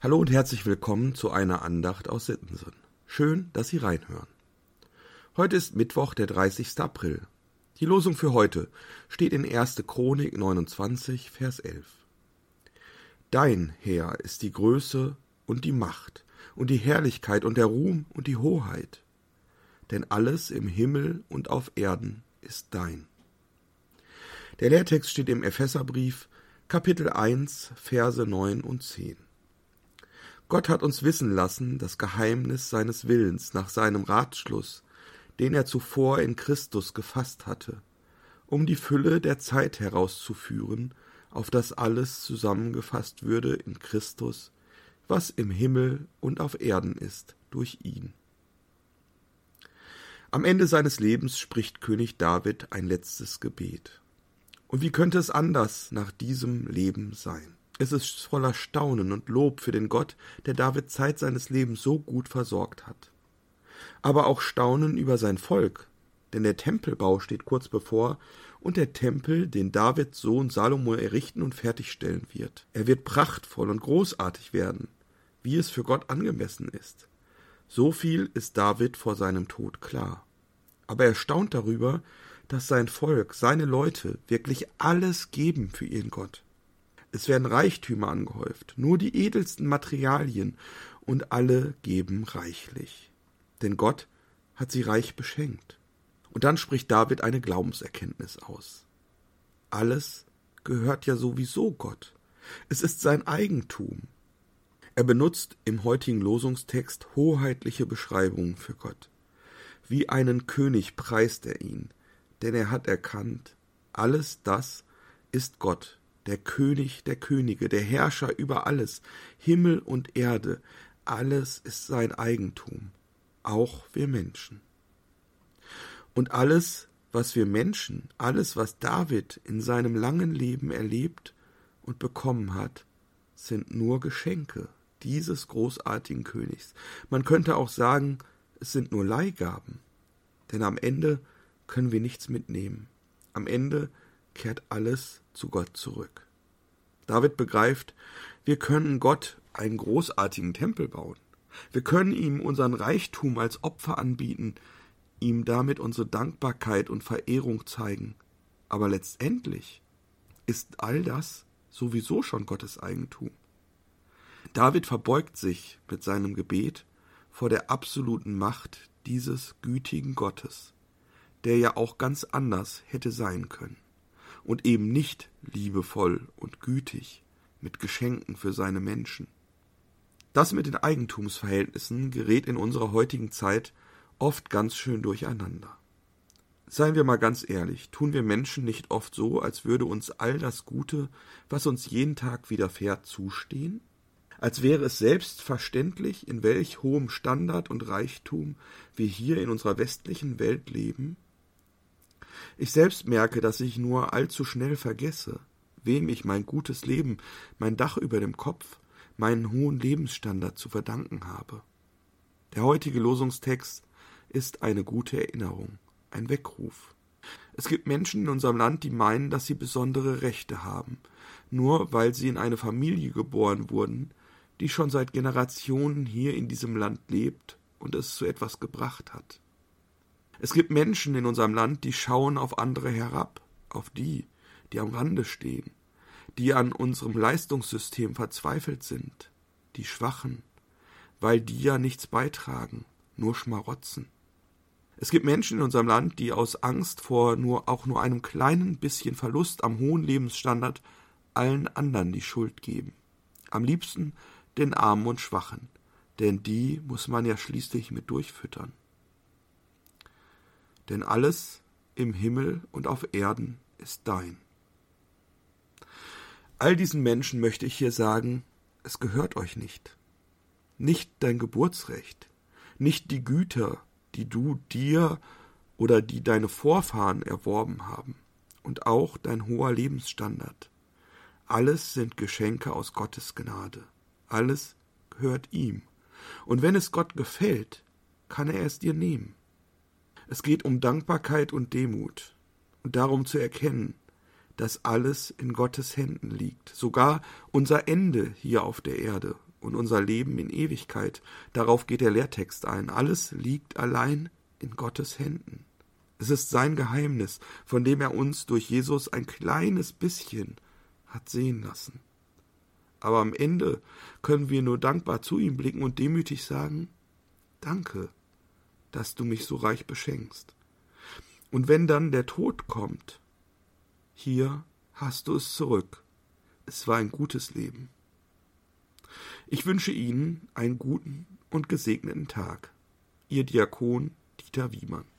Hallo und herzlich willkommen zu einer Andacht aus Sittensen. Schön, dass Sie reinhören. Heute ist Mittwoch, der 30. April. Die Losung für heute steht in 1. Chronik 29, Vers 11. Dein, Herr, ist die Größe und die Macht und die Herrlichkeit und der Ruhm und die Hoheit. Denn alles im Himmel und auf Erden ist dein. Der Lehrtext steht im Epheserbrief, Kapitel 1, Verse 9 und 10. Gott hat uns wissen lassen, das Geheimnis seines Willens nach seinem Ratschluss, den er zuvor in Christus gefasst hatte, um die Fülle der Zeit herauszuführen, auf das alles zusammengefasst würde in Christus, was im Himmel und auf Erden ist, durch ihn. Am Ende seines Lebens spricht König David ein letztes Gebet. Und wie könnte es anders nach diesem Leben sein? Es ist voller Staunen und Lob für den Gott, der David Zeit seines Lebens so gut versorgt hat. Aber auch Staunen über sein Volk, denn der Tempelbau steht kurz bevor und der Tempel, den Davids Sohn Salomo errichten und fertigstellen wird. Er wird prachtvoll und großartig werden, wie es für Gott angemessen ist. So viel ist David vor seinem Tod klar. Aber er staunt darüber, dass sein Volk, seine Leute, wirklich alles geben für ihren Gott. Es werden Reichtümer angehäuft, nur die edelsten Materialien, und alle geben reichlich. Denn Gott hat sie reich beschenkt. Und dann spricht David eine Glaubenserkenntnis aus. Alles gehört ja sowieso Gott. Es ist sein Eigentum. Er benutzt im heutigen Losungstext hoheitliche Beschreibungen für Gott. Wie einen König preist er ihn, denn er hat erkannt, alles das ist Gott. Der König der Könige, der Herrscher über alles, Himmel und Erde, alles ist sein Eigentum, auch wir Menschen. Und alles, was wir Menschen, alles, was David in seinem langen Leben erlebt und bekommen hat, sind nur Geschenke dieses großartigen Königs. Man könnte auch sagen, es sind nur Leihgaben, denn am Ende können wir nichts mitnehmen. Am Ende kehrt alles zu Gott zurück. David begreift, wir können Gott einen großartigen Tempel bauen. Wir können ihm unseren Reichtum als Opfer anbieten, ihm damit unsere Dankbarkeit und Verehrung zeigen. Aber letztendlich ist all das sowieso schon Gottes Eigentum. David verbeugt sich mit seinem Gebet vor der absoluten Macht dieses gütigen Gottes, der ja auch ganz anders hätte sein können. Und eben nicht liebevoll und gütig mit Geschenken für seine Menschen. Das mit den Eigentumsverhältnissen gerät in unserer heutigen Zeit oft ganz schön durcheinander. Seien wir mal ganz ehrlich, tun wir Menschen nicht oft so, als würde uns all das Gute, was uns jeden Tag widerfährt, zustehen? Als wäre es selbstverständlich, in welch hohem Standard und Reichtum wir hier in unserer westlichen Welt leben? Ich selbst merke, dass ich nur allzu schnell vergesse, wem ich mein gutes Leben, mein Dach über dem Kopf, meinen hohen Lebensstandard zu verdanken habe. Der heutige Losungstext ist eine gute Erinnerung, ein Weckruf. Es gibt Menschen in unserem Land, die meinen, dass sie besondere Rechte haben, nur weil sie in eine Familie geboren wurden, die schon seit Generationen hier in diesem Land lebt und es zu etwas gebracht hat. Es gibt Menschen in unserem Land, die schauen auf andere herab, auf die am Rande stehen, die an unserem Leistungssystem verzweifelt sind, die Schwachen, weil die ja nichts beitragen, nur schmarotzen. Es gibt Menschen in unserem Land, die aus Angst vor auch nur einem kleinen bisschen Verlust am hohen Lebensstandard allen anderen die Schuld geben. Am liebsten den Armen und Schwachen, denn die muss man ja schließlich mit durchfüttern. Denn alles im Himmel und auf Erden ist dein. All diesen Menschen möchte ich hier sagen, es gehört euch nicht. Nicht dein Geburtsrecht, nicht die Güter, die du dir oder die deine Vorfahren erworben haben, und auch dein hoher Lebensstandard. Alles sind Geschenke aus Gottes Gnade. Alles gehört ihm. Und wenn es Gott gefällt, kann er es dir nehmen. Es geht um Dankbarkeit und Demut und darum zu erkennen, dass alles in Gottes Händen liegt, sogar unser Ende hier auf der Erde und unser Leben in Ewigkeit. Darauf geht der Lehrtext ein. Alles liegt allein in Gottes Händen. Es ist sein Geheimnis, von dem er uns durch Jesus ein kleines bisschen hat sehen lassen. Aber am Ende können wir nur dankbar zu ihm blicken und demütig sagen: Danke, dass du mich so reich beschenkst. Und wenn dann der Tod kommt, hier hast du es zurück. Es war ein gutes Leben. Ich wünsche Ihnen einen guten und gesegneten Tag. Ihr Diakon Dieter Wiemann.